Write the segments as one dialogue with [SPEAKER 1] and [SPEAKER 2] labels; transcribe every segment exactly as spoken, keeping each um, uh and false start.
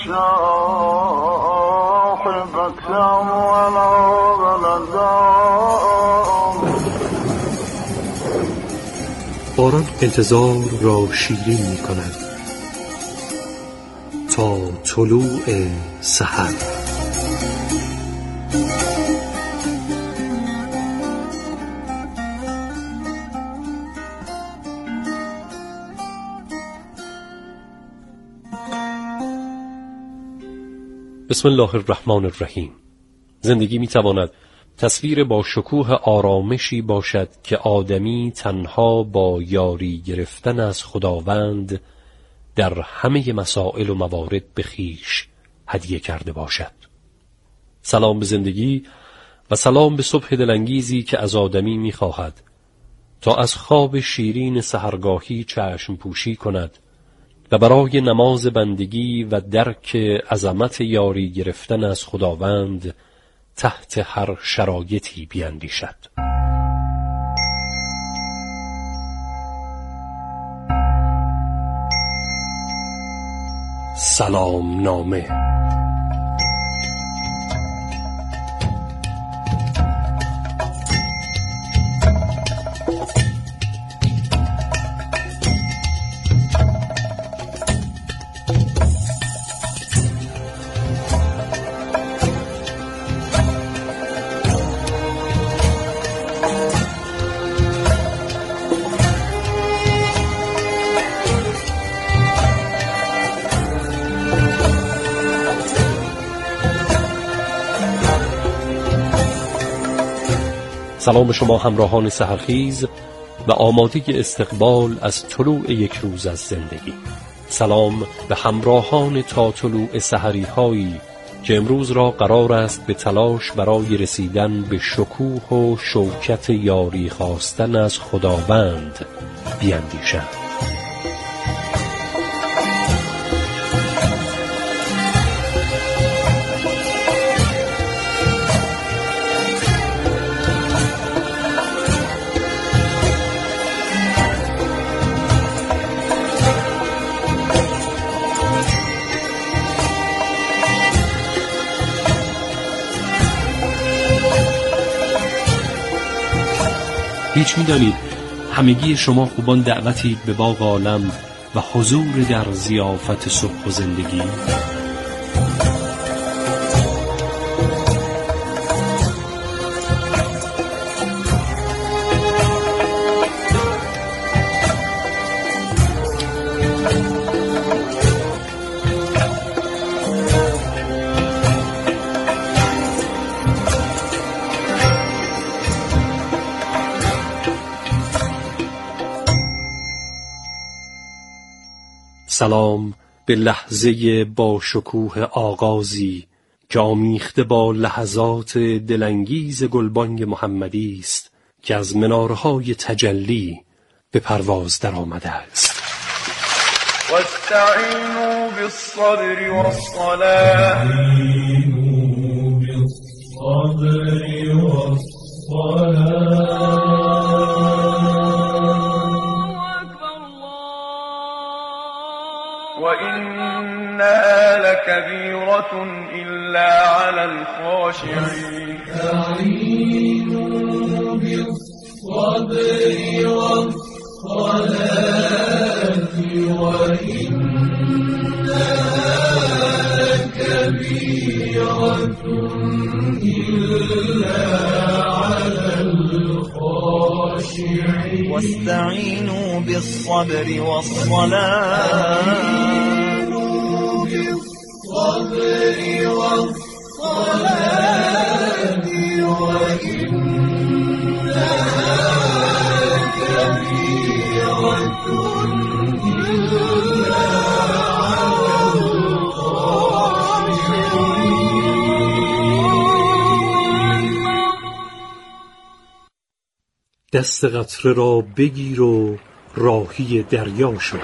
[SPEAKER 1] باران انتظار را شیرین می کند تا طلوع سحر. بسم الله الرحمن الرحیم. زندگی می تواند تصویر با شکوه آرامشی باشد که آدمی تنها با یاری گرفتن از خداوند در همه مسائل و موارد به خویش هدیه کرده باشد. سلام به زندگی و سلام به صبح دلانگیزی که از آدمی می خواهد تا از خواب شیرین سحرگاهی چشم پوشی کند و برای نماز بندگی و درک عظمت یاری گرفتن از خداوند تحت هر شرایطی بیندیشد. سلام نامه. سلام به شما همراهان سحرخیز و آماده استقبال از طلوع یک روز از زندگی. سلام به همراهان تا طلوع سحری هایی که امروز را قرار است به تلاش برای رسیدن به شکوه و شوکت یاری خواستن از خداوند بیندیشند. هیچ می‌دانید همگی شما خوبان دعوتید به باغ عالم و حضور در ضیافت صبح و زندگی. سلام به لحظه با شکوه آغازی که آمیخته با لحظات دلانگیز گلبانگ محمدی است که از منارهای تجلی به پرواز در آمده است.
[SPEAKER 2] واستعینوا بالصبر والصلاة وإنها لكبيرة إلا على الخاشعين. استعينوا بالصبر والصلاة وإنها لكبيرة إلا على الخاشعين. واستعينوا بالصبر والصلاة بالصبر والصلاة وإنها لكبيرة إلا على الخاشعين.
[SPEAKER 1] دست قطره را بگیر و راهی دریا شو.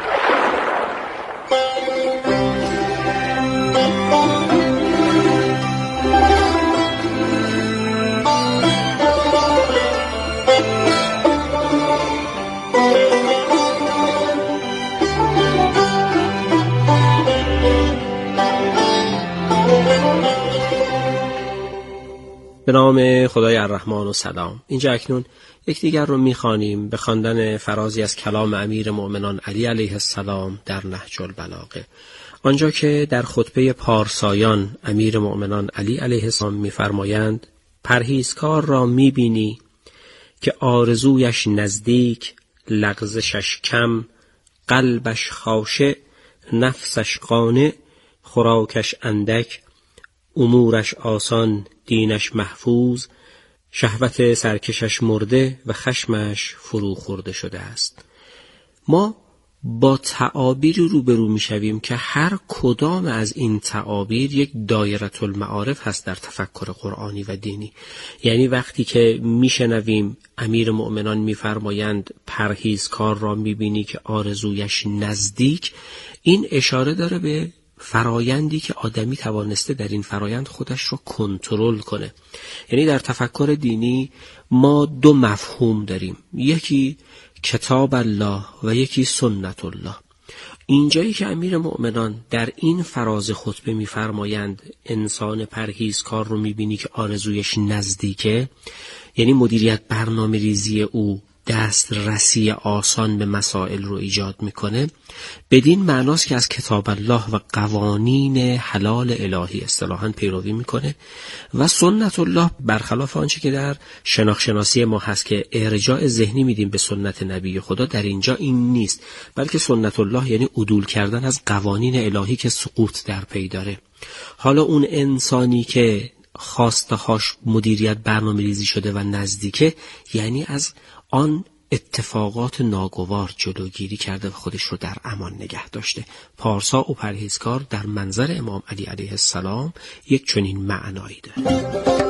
[SPEAKER 3] به نام خدای الرحمن و سلام. اینجا اکنون یکدیگر رو میخوانیم به خواندن فرازی از کلام امیر مؤمنان علی علیه السلام در نهج البلاغه، آنجا که در خطبه پارسایان امیر مؤمنان علی علیه السلام میفرمایند: پرهیزکار را میبینی که آرزویش نزدیک، لغزشش کم، قلبش خاشع، نفسش قانع، خوراکش اندک، امورش آسان، دینش محفوظ، شهوت سرکشش مرده و خشمش فرو خورده شده است. ما با تعابیری روبرو میشویم که هر کدام از این تعابیر یک دایره المعارف هست در تفکر قرآنی و دینی. یعنی وقتی که میشنویم امیر مؤمنان میفرمایند پرهیزکار را میبینی که آرزویش نزدیک، این اشاره داره به فرایندی که آدمی توانسته در این فرایند خودش رو کنترل کنه. یعنی در تفکر دینی ما دو مفهوم داریم، یکی کتاب الله و یکی سنت الله. اینجایی که امیر مؤمنان در این فراز خطبه میفرمایند انسان پرهیزکار رو میبینی که آرزویش نزدیکه، یعنی مدیریت برنامه ریزی او دسترسی آسان به مسائل رو ایجاد میکنه، بدین معناست که از کتاب الله و قوانین حلال الهی اصطلاحاً پیروی میکنه و سنت الله برخلاف آنچه که در شناخت شناسی ما هست که ارجاع ذهنی میدیم به سنت نبی خدا، در اینجا این نیست، بلکه سنت الله یعنی عدول کردن از قوانین الهی که سقوط در پی داره. حالا اون انسانی که خواسته هاش مدیریت برنامه ریزی شده و نزدیکه، یعنی از آن اتفاقات ناگوار جلوگیری کرده و خودش رو در امان نگه داشته. پارسا و پرهیزکار در منظر امام علی علیه السلام یک چنین معنایی داره.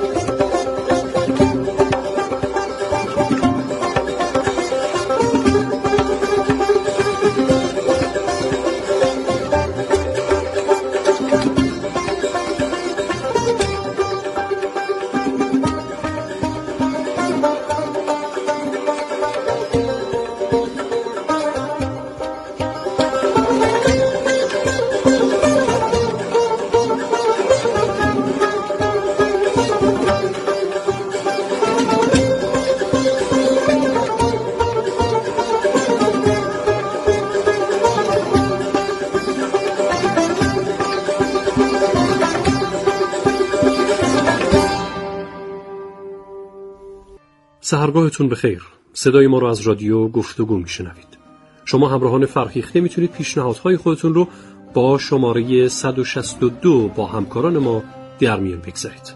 [SPEAKER 1] سحرگاهتون بخیر. صدای ما رو از رادیو گفتگو میشنوید. شما همراهان فرهیخته میتونید پیشنهادهای خودتون رو با شماره صد و شصت و دو با همکاران ما در میان بگذارید.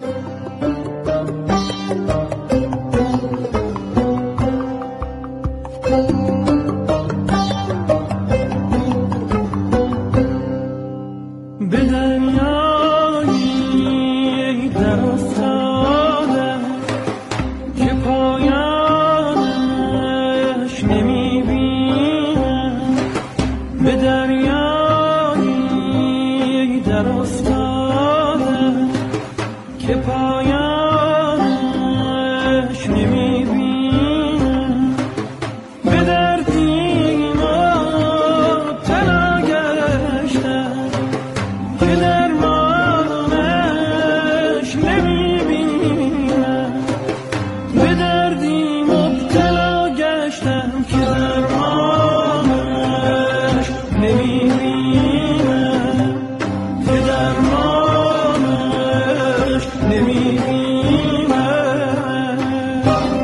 [SPEAKER 2] نمی‌بینم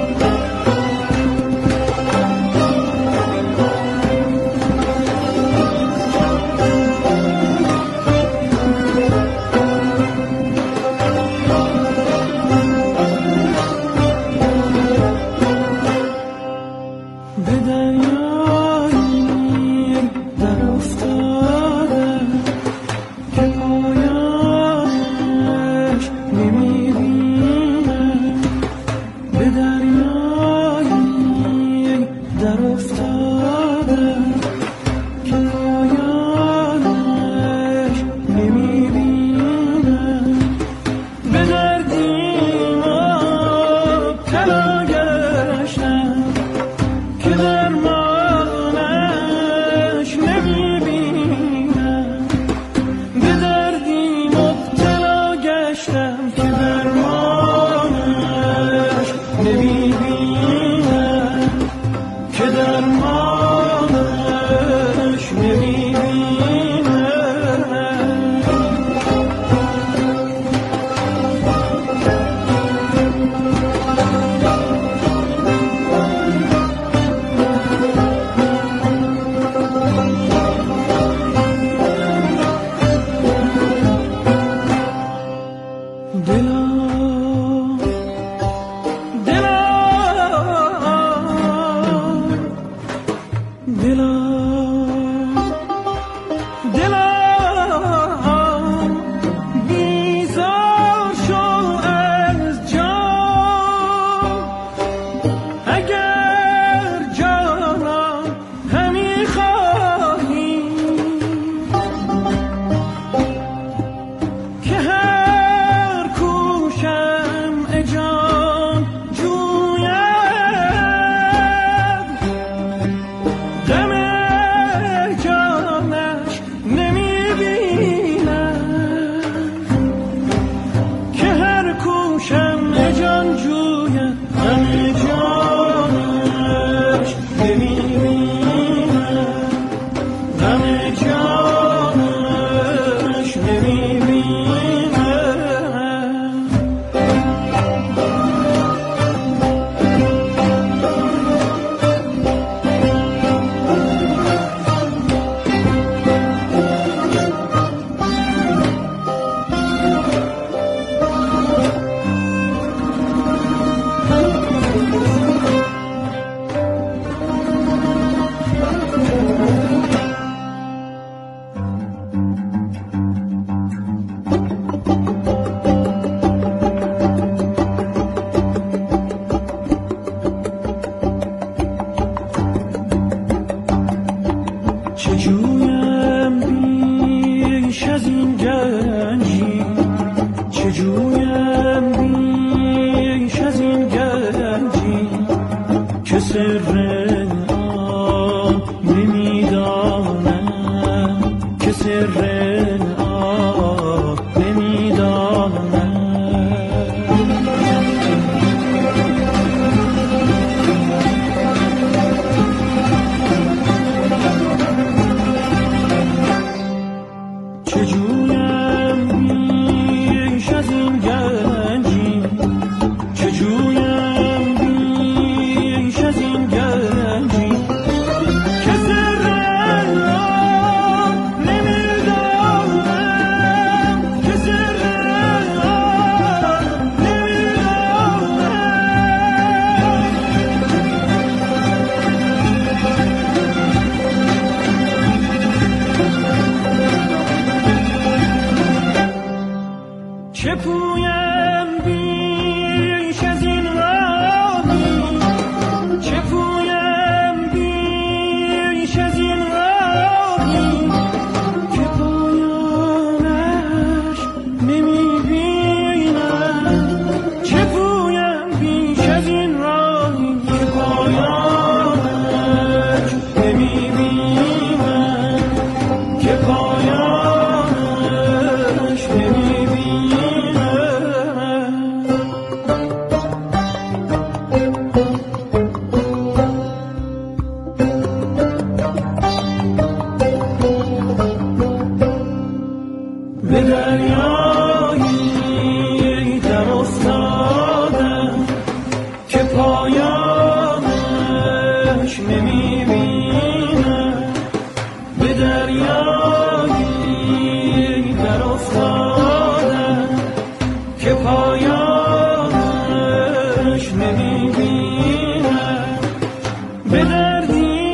[SPEAKER 2] نمیبینم به دردی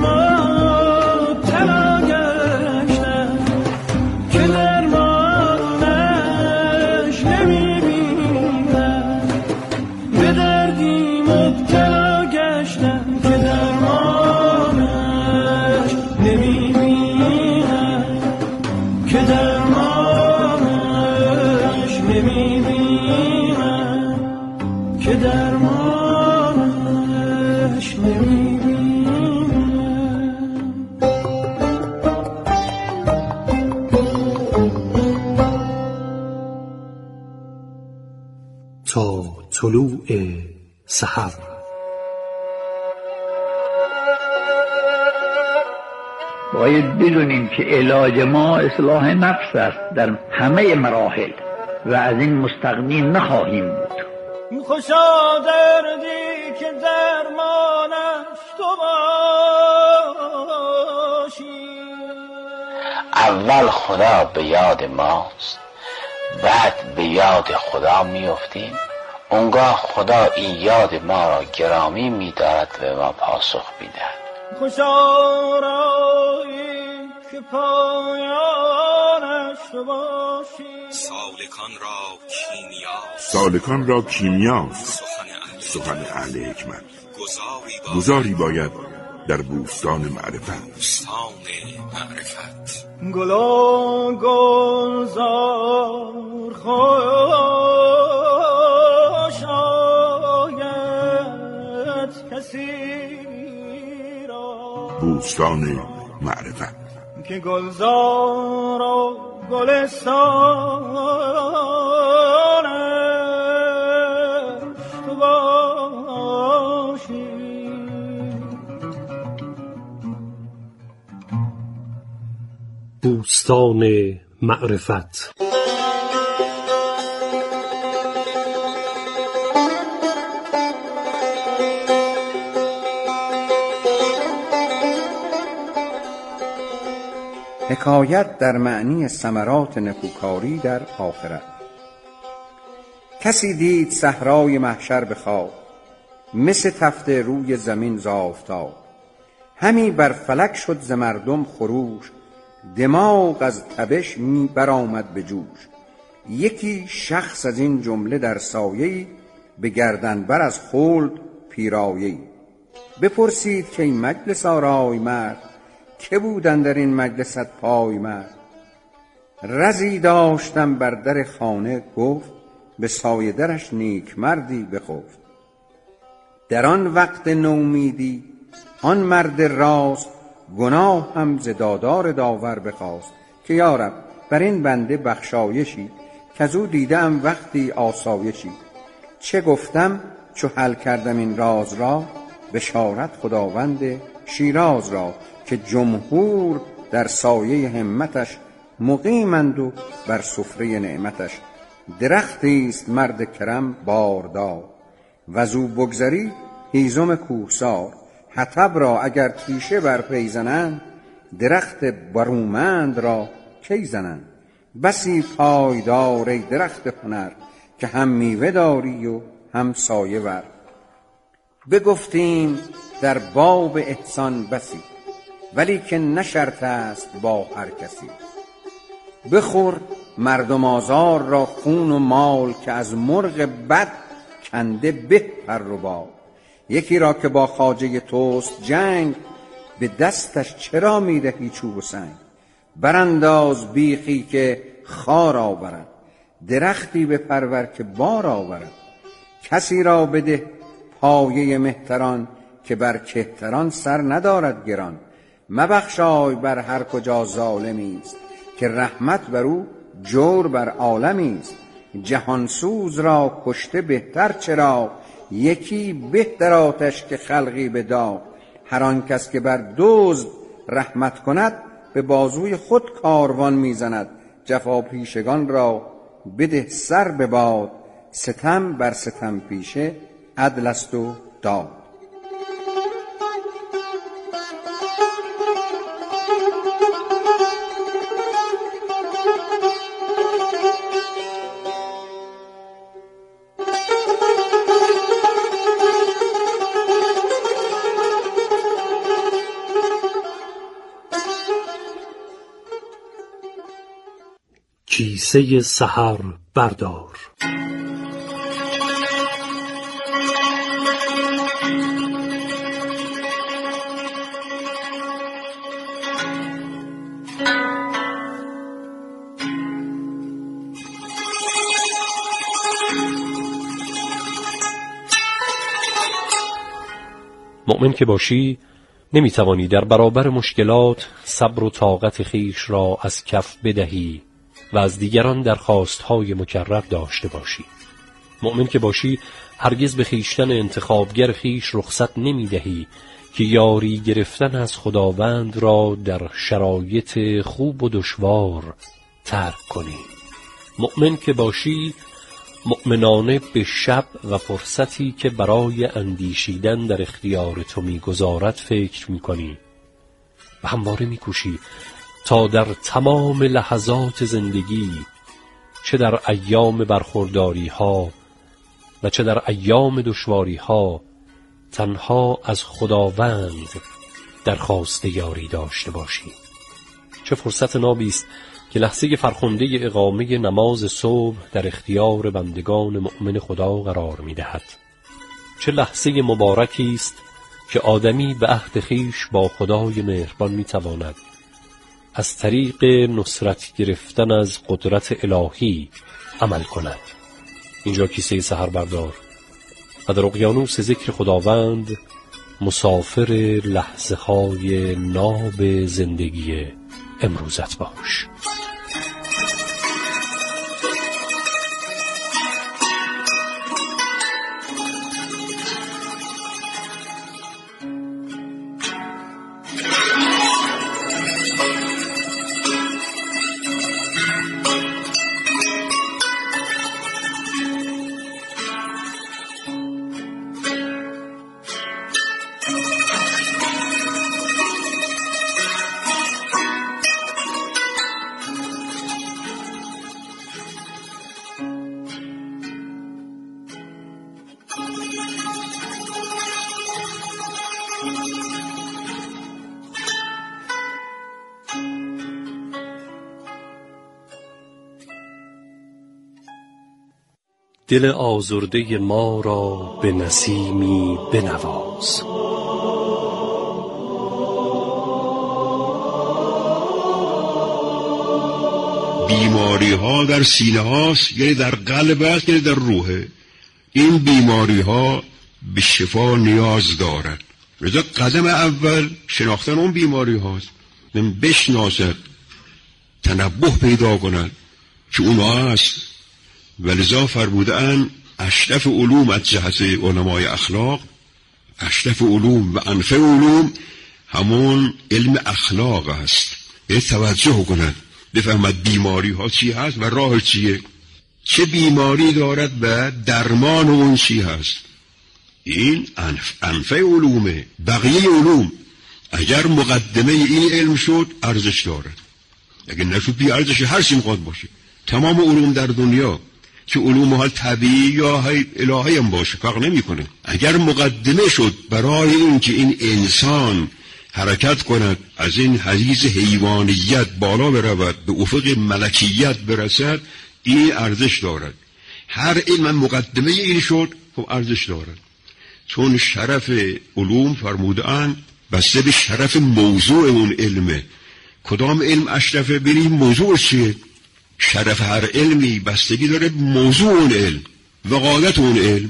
[SPEAKER 2] مبتلا گشتم که درمانش نمیبینم به دردی مبتلا گشتم که درمانش نمیبینم که درمانش نمیبینم که درمانش نمیبینم.
[SPEAKER 4] تا طلوع سحر
[SPEAKER 5] باید بدونیم که علاج ما اصلاح نفس است در همه مراحل و از این مستغنی نخواهیم بود.
[SPEAKER 2] خوشا دردی که درمانش تو باشی.
[SPEAKER 6] اول خدا به یاد ماست، بعد به یاد خدا میافتیم. اونگاه خدا این یاد ما را گرامی می‌دارد و ما پاسخ می‌دهد.
[SPEAKER 2] خوشا رایی که پایانش تو باشی.
[SPEAKER 7] سالکان را کیمیا
[SPEAKER 8] سالکان را کیمیاست سخن اهل حکمت. گذاری باید در بوستان معرفت.
[SPEAKER 7] بوستان معرفت.
[SPEAKER 2] گلا گلزار خوش آید کسی را.
[SPEAKER 8] بوستان معرفت
[SPEAKER 2] که گلزار و گلستانش تو باشی.
[SPEAKER 4] بوستان معرفت.
[SPEAKER 9] حکایت در معنی ثمرات نکوکاری در آخرت. کسی دید صحرای محشر به خواب، مثل تفته روی زمین ز آفتاب. همی بر فلک شد ز مردم خروش، دماغ از تبش می برآمد به جوش. یکی شخص از این جمله در سایه‌ای، به گردن بر از خلد پیرایه‌ای. بپرسید که این مجلس آرای مرد، که بودن در این مجلست پای مرد؟ رزی داشتم بر در خانه گفت، به سایه درش نیک مردی بخفت. در آن وقت نومیدی آن مرد راست، گناه هم ز دادار داور بخواست. که یارب بر این بنده بخشایشی، کزو دیدم وقتی آسایشی. چه گفتم چو حل کردم این راز را، بشارت خداوند شیراز را. که جمهور در سایه همتش، مقیمند و بر سفره نعمتش. درختی است مرد کرم باردار، وزو بگذری هیزم کوهسار. حطب را اگر تیشه بر پی زنند، درخت برومند را کی زنند. بسی پایدار ای درخت هنر، که هم میوه داری و هم سایه ور. بگفتیم در باب احسان بسی، ولی که نه شرط است با هر کسی. بخور مردم آزار را خون و مال، که از مرغ بد کنده به پر و بال. یکی را که با خواجه توست جنگ، به دستش چرا میدهی چوب و سنگ؟ برانداز بیخی که خار آورد، درختی به پرور که بار آورد. کسی را بده پایه مهتران، که بر کهتران سر ندارد گران. مبخشای بر هر کجا ظالمی است، که رحمت بر او جور بر عالمی است. جهانسوز را کشته بهتر چرا، یکی بهتر آتش که خلقی به داغ. هر آن کس که بر دزد رحمت کند، به بازوی خود کاروان میزند. جفا پیشگان را بده سر به باد، ستم بر ستم پیشه عدل است و داد.
[SPEAKER 4] کیسه سحر بردار.
[SPEAKER 1] مؤمن که باشی نمیتوانی در برابر مشکلات صبر و طاقت خیش را از کف بدهی و از دیگران درخواستهای مکرر داشته باشی. مؤمن که باشی هرگز به خیشتن انتخابگر خیش رخصت نمیدهی که یاری گرفتن از خداوند را در شرایط خوب و دشوار ترک کنی. مؤمن که باشی مؤمنانه به شب و فرصتی که برای اندیشیدن در اختیار تو می‌گذارد فکر می‌کنی و همواره می‌کوشی تا در تمام لحظات زندگی، چه در ایام برخورداری‌ها و چه در ایام دشواری‌ها، تنها از خداوند درخواست یاری داشته باشی. چه فرصت نابی است که لحظه فرخنده اقامه نماز صبح در اختیار بندگان مؤمن خدا قرار می‌دهد. چه لحظه مبارکی است که آدمی به عهد خویش با خدای مهربان می‌تواند از طریق نصرت گرفتن از قدرت الهی عمل کند. اینجا کیسه سحر بردار و در اقیانوس ذکر خداوند مسافر لحظه های ناب زندگی امروزت باش. دل آزرده ما را به نسیمی بنواز.
[SPEAKER 10] بیماری ها در سینه هاست، یعنی در قلب است، یعنی در روحه. این بیماری ها به شفا نیاز دارد. لذا قدم اول شناختن اون بیماری هاست، من بشناسد، تنبه پیدا کند که اونها هست. ولذا فرمودن اشرف علوم از جهت علمای اخلاق، اشرف علوم و انفع علوم همون علم اخلاق است. یه توجه کند، بفهمد بیماری ها چی هست و راه چیه، چه بیماری دارد و درمان اون چی هست. این انفع علومه. بقیه علوم اگر مقدمه این علم شد ارزش دارد، اگر نشد بی ارزش هر چی میخواد باشه. تمام علوم در دنیا که علوم ها طبیعی یا الهی هم باشه فرق نمیکنه، اگر مقدمه شد برای این که این انسان حرکت کند، از این حیز حیوانیت بالا برود، به افق ملکیت برسد، این ارزش دارد. هر علم مقدمه این شد خب ارزش دارد. چون شرف علوم فرمودن بسته به شرف موضوع اون علمه. کدام علم اشرفه؟ بریم موضوع چیه؟ شرف هر علمی بستگی داره موضوع اون علم، وقایت اون علم.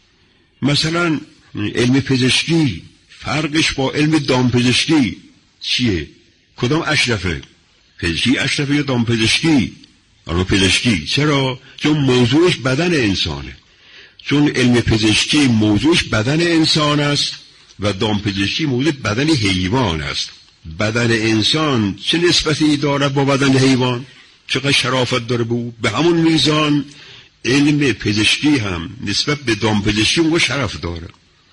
[SPEAKER 10] مثلا علم پزشکی فرقش با علم دامپزشکی چیه؟ کدام اشرفه؟ پزشکی اشرفه یا دامپزشکی؟ علم پزشکی. چرا؟ چون موضوعش بدن انسانه. چون علم پزشکی موضوعش بدن انسان است و دامپزشکی موضوع بدن حیوان است. بدن انسان چه نسبتی دارد با بدن حیوان؟ چقدر شرافت داره به او؟ به همون میزان علم پزشکی هم نسبت به دامپزشکی اون شرف داره،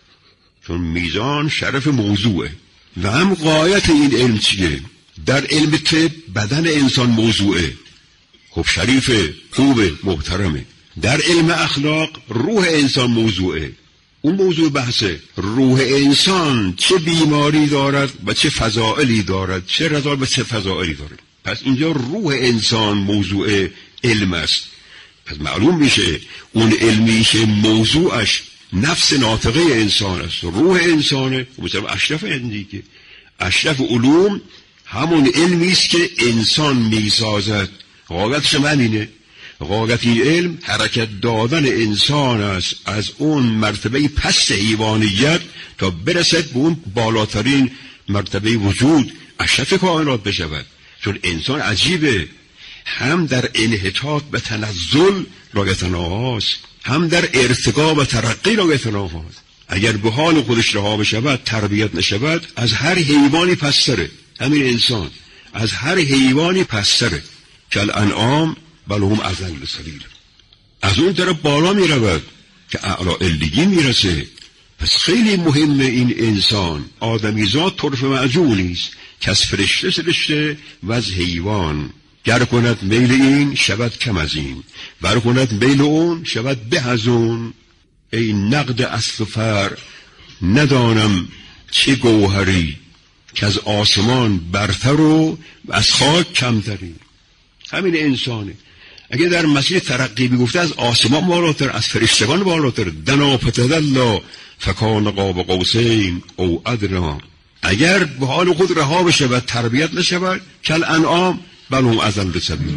[SPEAKER 10] چون میزان شرف موضوعه. و هم غایت این علم چیه؟ در علم طب بدن انسان موضوعه، خب شریفه، خوبه، محترمه. در علم اخلاق روح انسان موضوعه. اون موضوع بحثه روح انسان چه بیماری دارد و چه فضائلی دارد، چه رضایت و چه فضائلی دارد. پس اینجا روح انسان موضوع علم است. پس معلوم میشه اون علمی که موضوعش نفس ناطقه انسان است، روح انسانه، مثلا اشرف اندیکه اشرف علوم همون علمی است که انسان میسازد. غایتش همینه. غایت این علم حرکت دادن انسان است از اون مرتبه پست حیوانیت تا برسد به اون بالاترین مرتبه وجود، اشرف کائنات بشود. چون انسان عجیبه، هم در انحطاط به تنزل رایتناهاست، هم در ارتقا و ترقی رایتناهاست. اگر به حال خودش رها بشود، تربیت نشود، از هر حیوانی پستره. همین انسان از هر حیوانی پستره. کل انعام بل هم اضل سبیل. از اون طرف بالا می رود که اعلی علیین می رسه. پس خیلی مهمه این انسان آدمیزاد طرف معجونی است که از فرشته سرشته و از حیوان. گر کند میل این شود کم از این، ور کند میل اون شود به از اون. ای نقد اصل و فر ندانم چه گوهری، که از آسمان برتر و از خاک کمتری. همین انسانه. اگه در مسیر ترقی بگفته از آسمان بالاتر، از فرشتگان بالاتر، دنا فتدلا فکان قاب قوسین او ادنا. اگر به حال خود رها بشه و تربیت نشود، کل انعام بل هم اضل سبیل.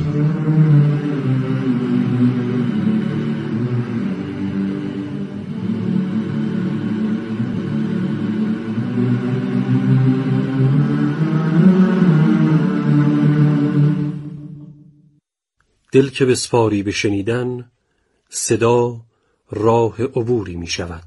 [SPEAKER 1] دل که بسپاری به شنیدن، صدا راه عبوری می شود.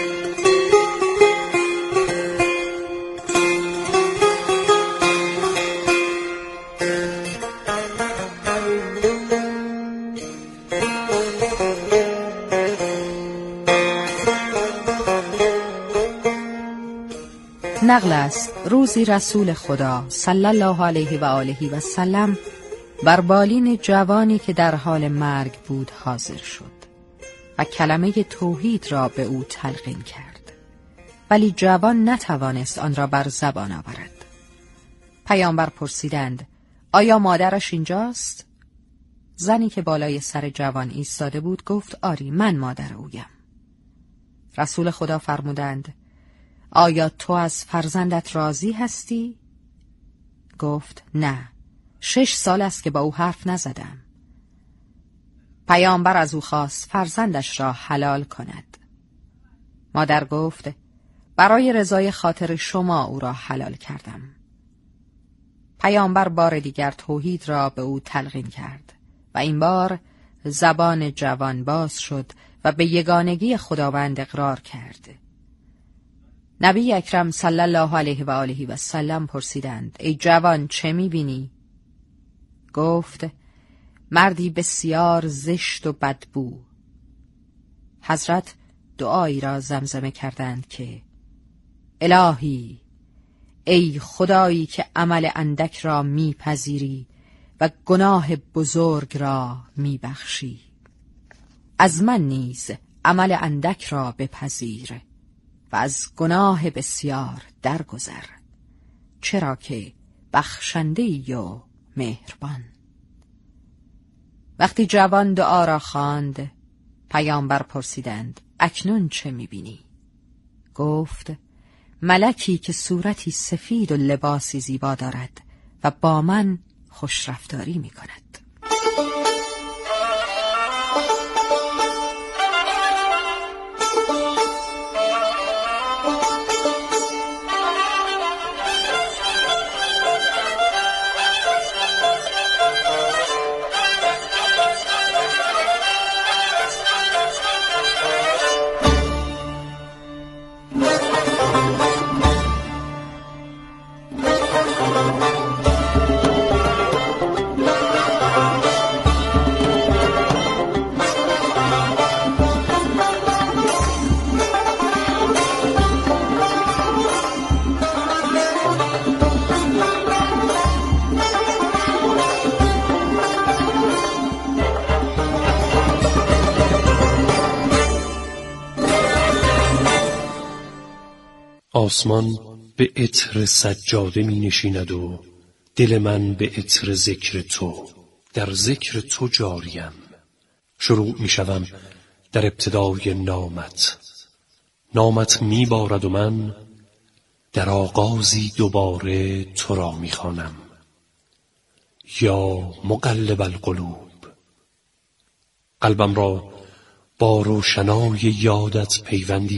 [SPEAKER 11] نقل است روزی رسول خدا صلی الله علیه و آله و سلم بر بالین جوانی که در حال مرگ بود حاضر شد و کلمه توحید را به او تلقین کرد، ولی جوان نتوانست آن را بر زبان آورد. پیامبر پرسیدند آیا مادرش اینجاست؟ زنی که بالای سر جوان ایستاده بود گفت آری، من مادر اویم. رسول خدا فرمودند آیا تو از فرزندت راضی هستی؟ گفت نه، شش سال است که با او حرف نزدم. پیامبر از او خواست فرزندش را حلال کند. مادر گفت برای رضای خاطر شما او را حلال کردم. پیامبر بار دیگر توحید را به او تلقین کرد و این بار زبان جوان باز شد و به یگانگی خداوند اقرار کرد. نبی اکرم صلی الله علیه و آله و سلم پرسیدند ای جوان چه می‌بینی؟ گفت مردی بسیار زشت و بدبو. حضرت دعایی را زمزمه کردند که الهی، ای خدایی که عمل اندک را میپذیری و گناه بزرگ را میبخشی، از من نیز عمل اندک را بپذیر و از گناه بسیار درگذر، چرا که بخشنده‌ای و مهربان. وقتی جوان دعا را خواند، پیامبر پرسیدند اکنون چه می‌بینی؟ گفت ملکی که صورتی سفید و لباسی زیبا دارد و با من خوش رفتاری می‌کند.
[SPEAKER 1] آسمان به عطر سجاده می نشیند و دل من به عطر ذکر تو، در ذکر تو جاریم. شروع می شوم در ابتدای نامت، نامت می بارد و من در آغازی دوباره تو را می خوانم. یا مقلب القلوب، قلبم را با روشنای یادت پیوندی